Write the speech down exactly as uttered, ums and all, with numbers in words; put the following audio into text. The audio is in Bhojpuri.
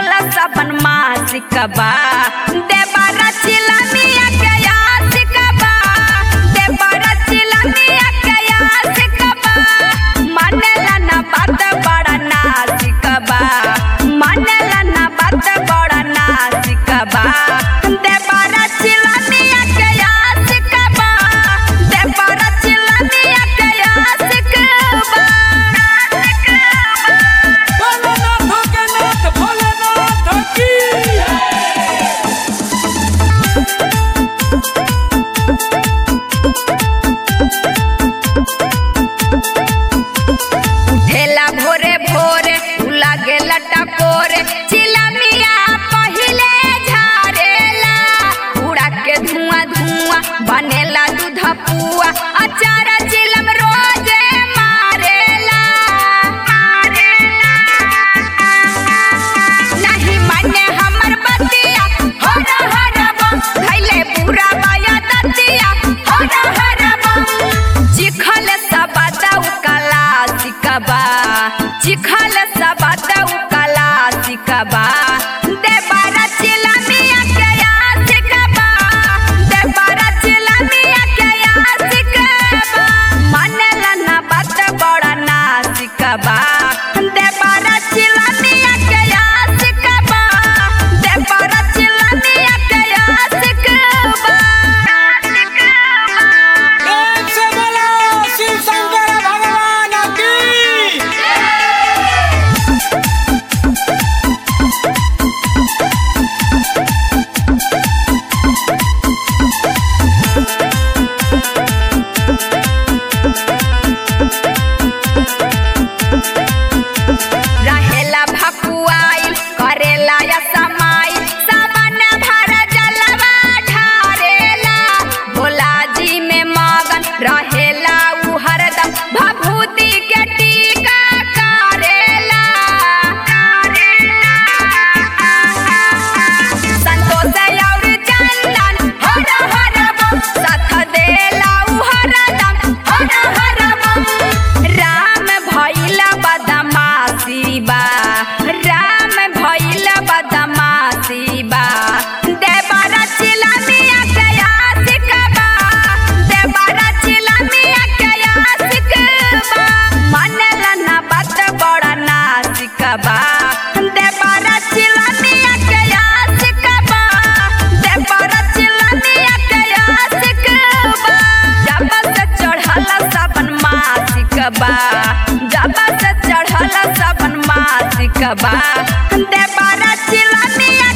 चढ़ल सबन मासिक बा देवरा चिलमिया के आशिक बा देवरा चिलमिया के आशिक बा मानेला ना बात बड़ा नासिक बा मानेला ना बात बड़ा नासिक बा देवरा चिलमिया के आशिक बा देवरा चिलमिया के आशिक बा। उठेला भोरे भोरे लागे लटा कोरे चिलमिया पहिले झारेला उड़ा के धुआं धुआं बनेला दूध पुआ अचार चिलम रोजे मारेला मारेला नहीं माने हमर बतिया हर हर बम धैले पूरा बाया दतिया हर हर बम चिखल सबदा उकला सिकबा चिखल सबदा उकला सिकबा देवरा चिलमिया के आशिक बा देवरा चिलमिया के आशिक बा मानेला ना बात बड़ा नासिक बा देवरा चिलमिया के आशिक बा देवरा चिलमिया के आशिक बा। प्रेम से बोलो शिव शंकर भगवान की। रहेला भकुआई करेला या समाई सावन भर जलवा ढारेला भोला जी में मगन रहेला उ हरदम भभूति के टीका करेला संतोष और चंदन हर हर बम साथ देला उ हरदम हर हर बम राम भइला बदमाशी बा राम भइला बदमाशी बा देवरा चिलमिया के आशिक बा देवरा चिलमिया के आशिक बा मानेला ना बात बड़ा नासिक बा देवरा चिलमिया के आशिक बा देवरा चिलमिया के आशिक बा जब से चढ़ल सबन मासिक बा जब से चढ़ल सबन मासिक बा देवरा चिलमिया